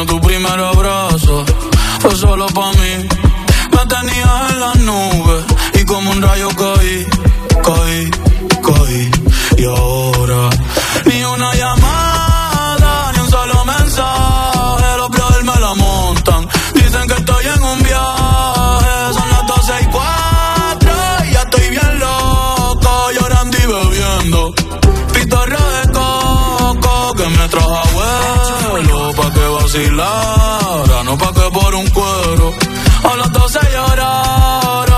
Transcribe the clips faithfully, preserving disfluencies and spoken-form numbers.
mío tu primer abrazo fue solo pa' mí. Me tenías en las nubes y como un rayo caí, caí, caí. Y ahora ni una llamada, ni un solo mensaje. Los brothers me la montan, dicen que estoy en un viaje. Son las doce y cuatro y ya estoy bien loco, llorando y bebiendo pitorro de coco que me trajo abuelo pa' que vacilara, no pa' que por un cuero a las doce llorara.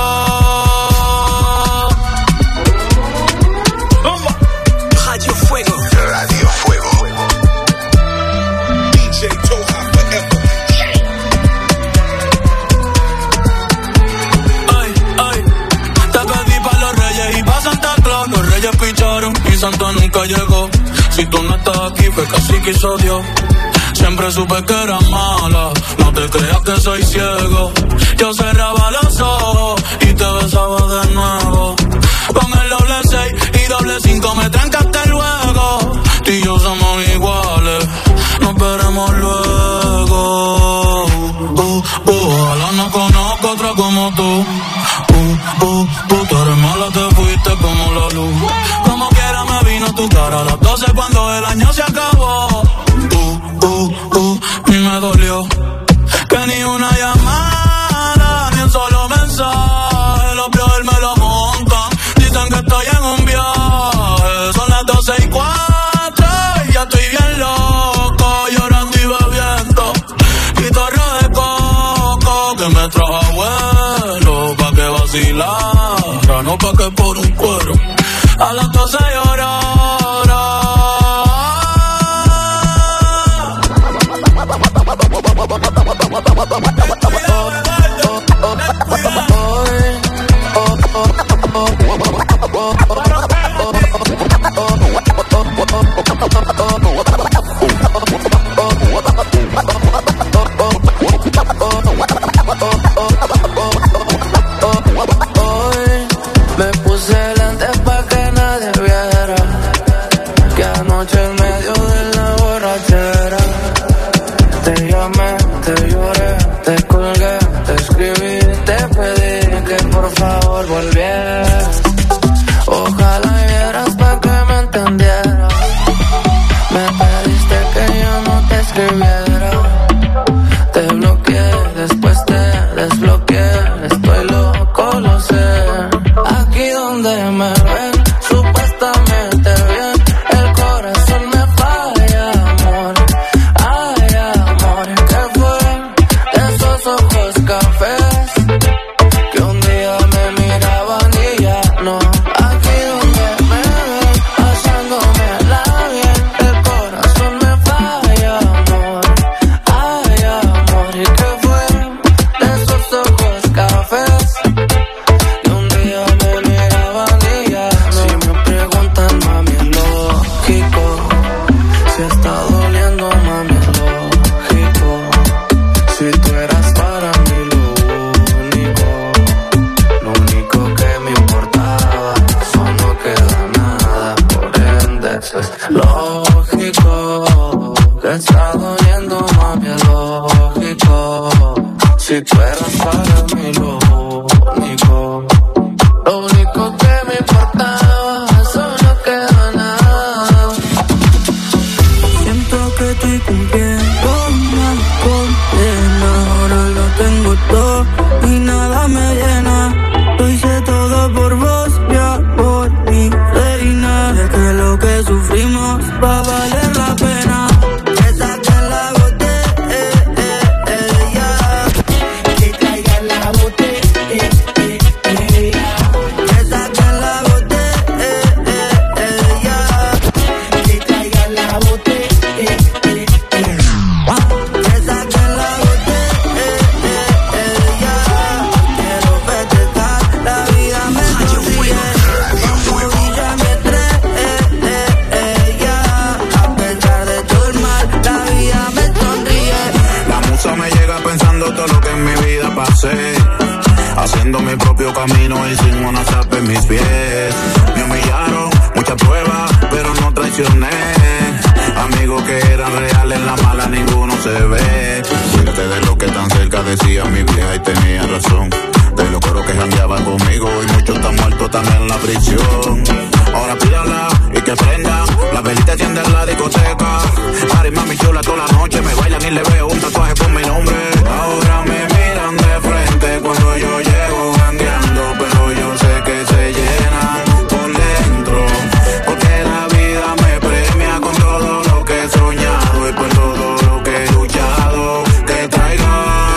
Radio Fuego. Radio Fuego. D J Toja forever. Ay, ay, te pedí pa' los reyes y pa' Santa Claus. Los reyes picharon y Santa nunca llegó. Si tú no estás aquí fue casi quiso Dios. Siempre supe que eras mala, no te creas que soy ciego. Yo cerraba los ojos y te besaba de nuevo. Con el doble seis y doble cinco me trancaste luego. Tú y yo somos iguales, nos veremos luego. Uh, uh, uh, ojalá no conozca otra como tú. Uh, uh, uh, tú eres mala, te fuiste como la luz. Como quiera me vino tu cara a las doce cuando el año se acabó. Uh, uh, uh, y me dolió que ni una llamada, ni un solo mensaje. Los brothers me lo montan, dicen que estoy en un viaje. Son las doce y cuatro y ya estoy bien loco, llorando y bebiendo pitorro de coco que me trajo abuelo pa' que vacilara, no pa' que por un cuero a las doce llorara. Me puse lentes pa' que nadie viera que anoche en medio de la borrachera te llamé, te lloré, te colgué, te escribí, te pedí que por favor volvieras. Ojalá y vieras pa' que me entendieras. Me pediste que yo no te escribiera. Te bloqueé, después te desbloqueé. Estoy loco, lo sé. Aquí donde me ven, supuestamente bien, el corazón me falla, amor. Ay, amor, ¿qué fue de esos ojos cafés que un día me miraban y ya no? Aquí donde me ven, pasándome la bien, el corazón me falla, amor. Ay, amor, ¿qué fue de esos ojos cafés que un día me miraban y ya no? Si me preguntan, mami, es lógico. Si está doliendo, mami, es lógico. Si tú eras para mí lo único, lo único que me importaba, eso no queda nada, por ende eso es lógico. Que está doliendo, mami, es lógico. Si tú eras para mí lo único, lo único que me importaba, eso no queda nada. Siento que estoy cumpliendo una condena. Ahora lo tengo todo y nada me llena. Lo hice todo por vos, mi amor, mi reina. De que lo que sufrimos va a valer la pena. Que saquen la botella, que traigan la botella, que saquen la botella, que traigan la botella, que saquen la botella. Quiero festejar, la vida me sonríe, como brilla mi estrella. A pesar de todo el mal, la vida me sonríe. La musa me llega pensando todo lo que en mi vida pasé, haciendo mi propio camino y sin una zapa en mis pies. Me humillaron, muchas pruebas, pero no traicioné. Amigos que eran reales, en la mala ninguno se ve. decía mi vieja y tenía razón. De los coros que jangueaban conmigo y muchos están muertos también en la prisión. Ahora pídala y que prenda, la velita enciende en la discoteca. Ari, mami chula toda la noche, me bailan y le veo un tatuaje con mi nombre. Ahora me miran de frente cuando yo llego jangueando, pero yo sé que se llenan por dentro, porque la vida me premia con todo lo que he soñado y por todo lo que he luchado. Que traiga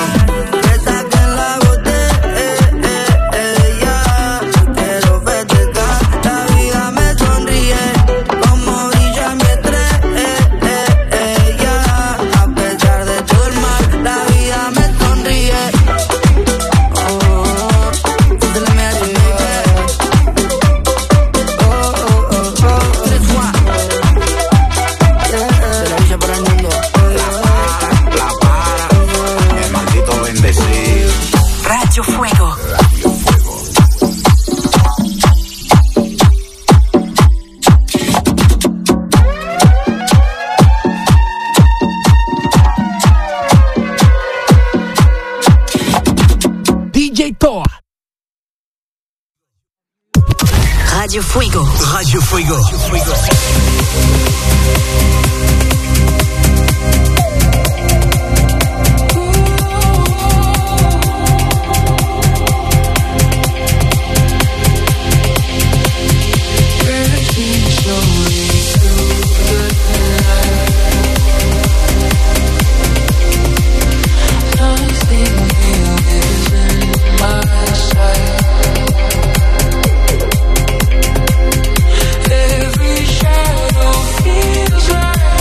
Radio Fuego. Radio Fuego. Radio Fuego. Every shadow feels right.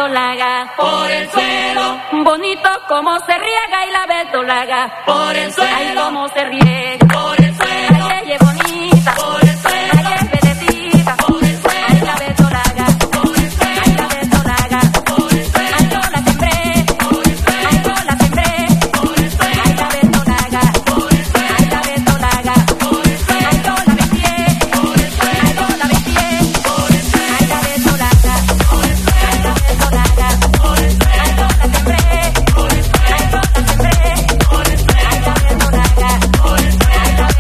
verdolaga. Por el suelo. Bonito como se riega y la verdolaga. Por el suelo. Ay, cómo se riega. Por el suelo. Ay, ella es bonita. Por el suelo. Ay, es vedecita. Por el suelo. Ay, la verdolaga. Por el suelo. Ay, la verdolaga. Por el suelo. Ay, yo la sembré. Por el suelo. Ay, yo la sembré. Por el suelo. Ay, la verdolaga. Por el suelo. Ay, la verdolaga. Por el suelo. Ay, yo la vendí. Por el suelo. Ay, yo la vendí. Por el suelo. Ay, la verdolaga. Por el suelo. Ay, la verdolaga. Por el suelo. Ay, yo la sembré. Por el suelo. Ay, yo la sembré. Por el suelo. Ay, la verdolaga. Por el suelo. Ay, la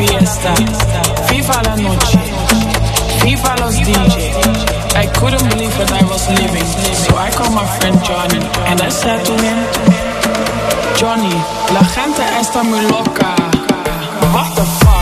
fiesta, FIFA la noche, FIFA los D J. I couldn't believe what I was living, so I called my friend Johnny and I said to him, Johnny, la gente está muy loca. What the fuck?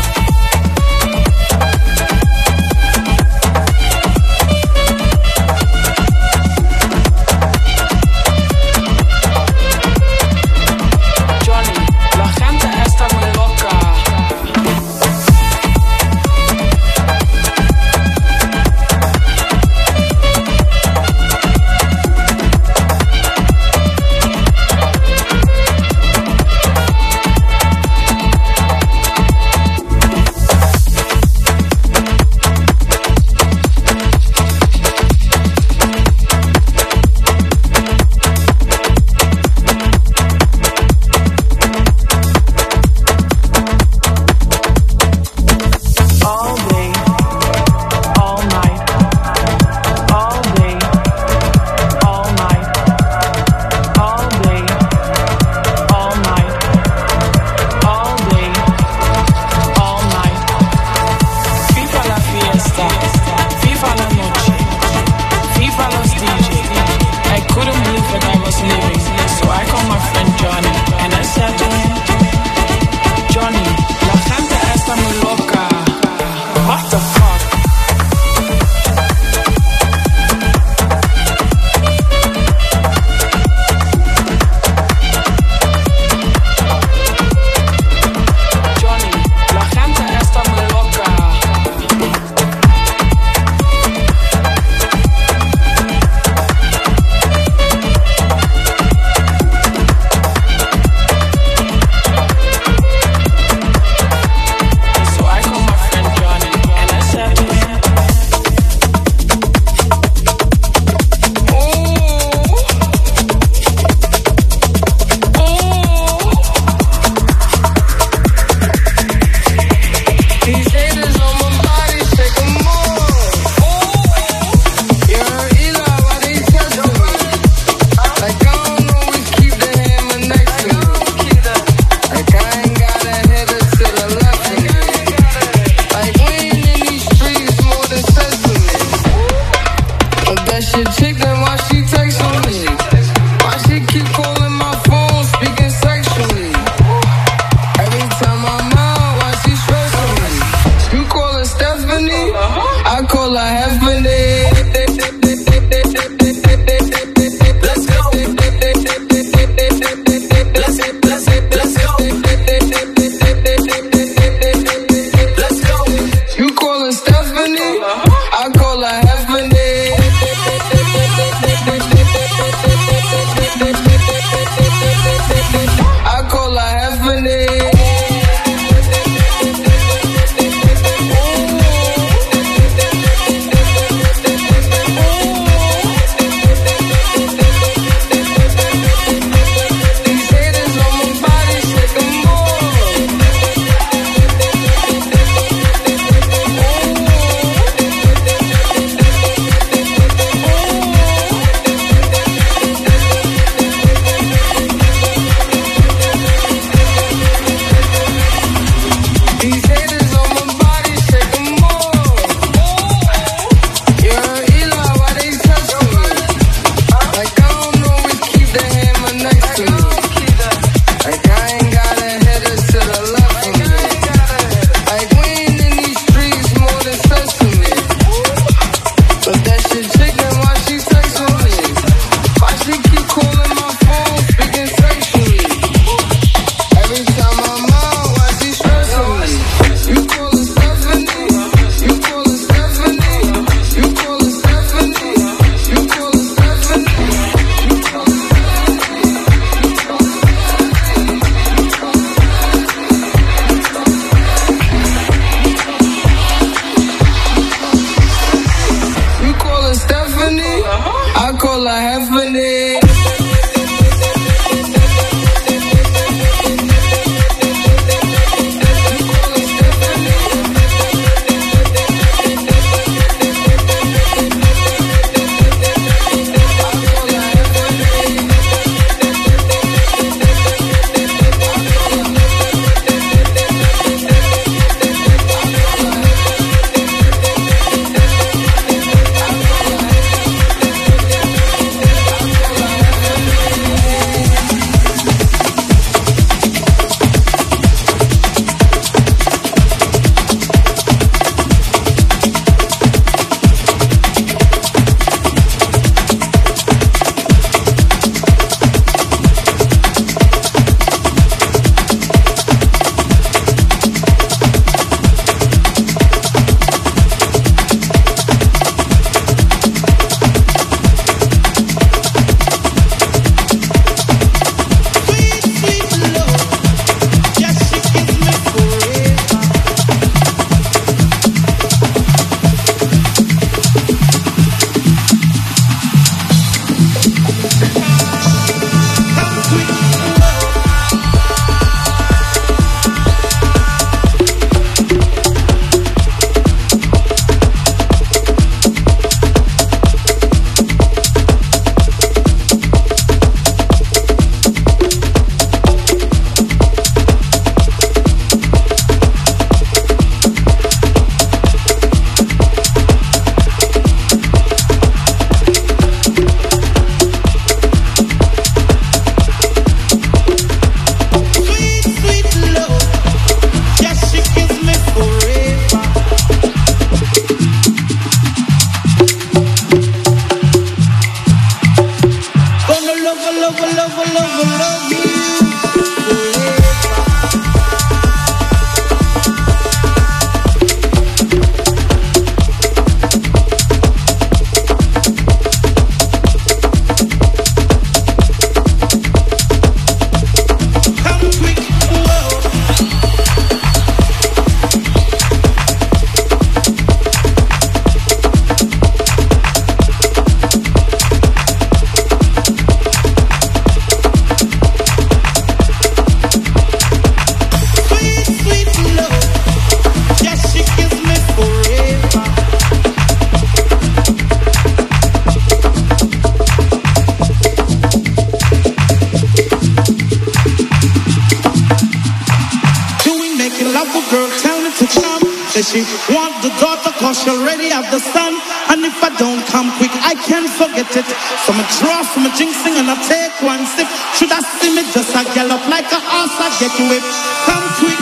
Say she want the daughter cause she already have the son. And if I don't come quick, I can't forget it. So me draw from a jinxing and I take one sip. Should I see me just a gallop like a horse I get whipped? Come quick.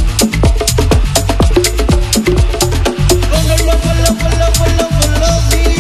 Love, love, love, love, love me.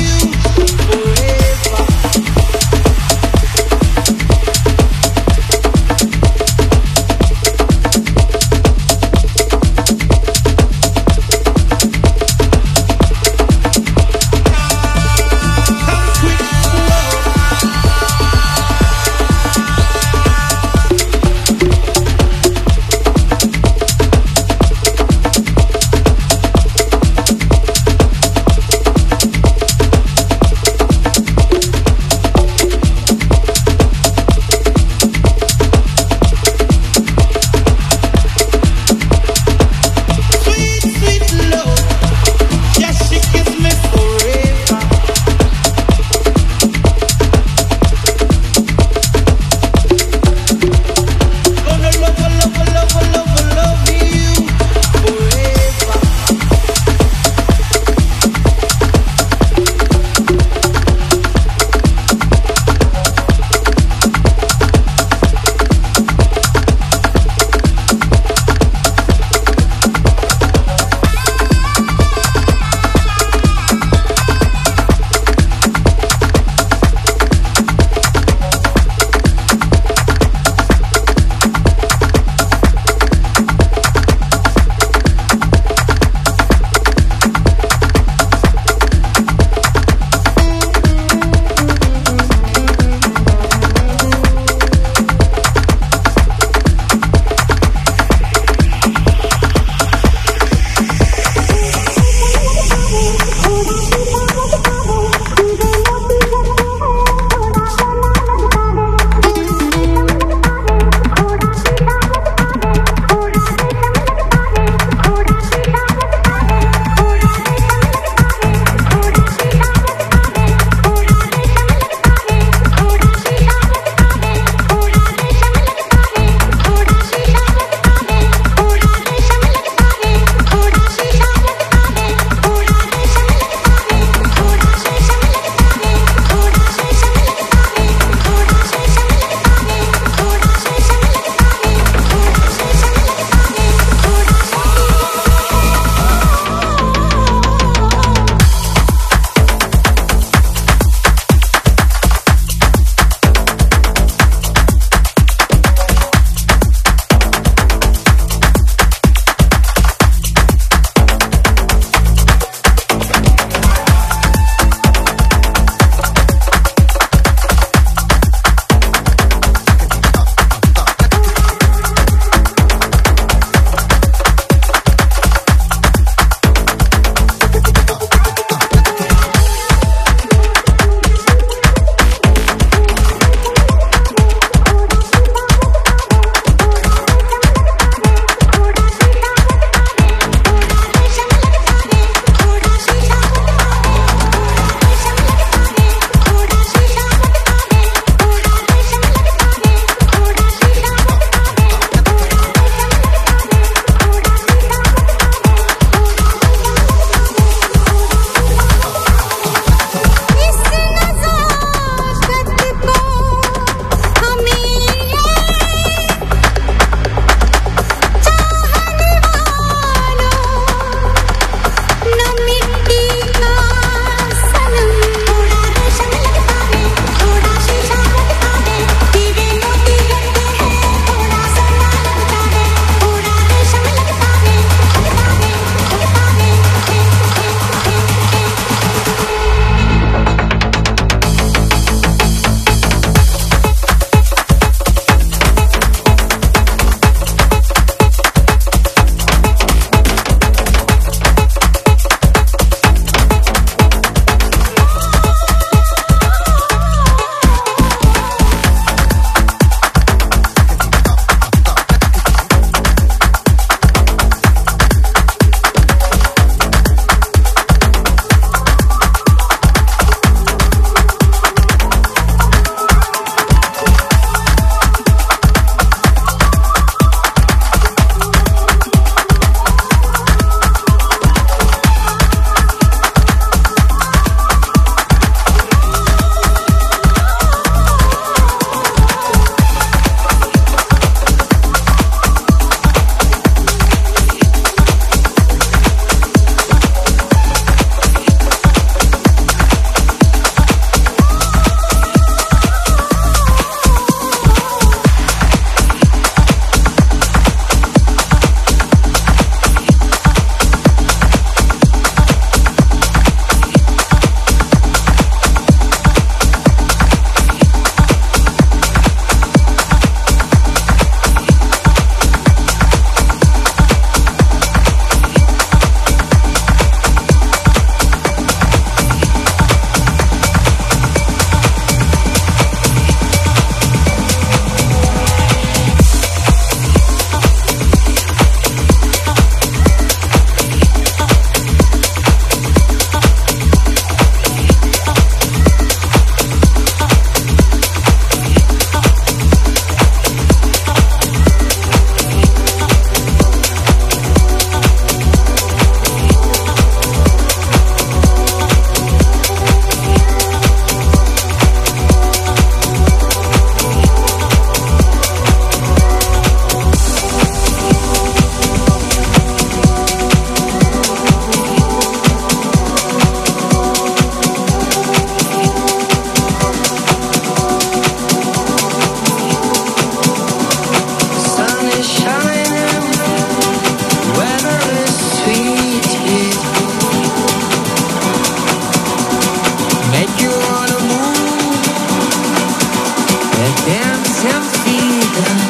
Dancing feet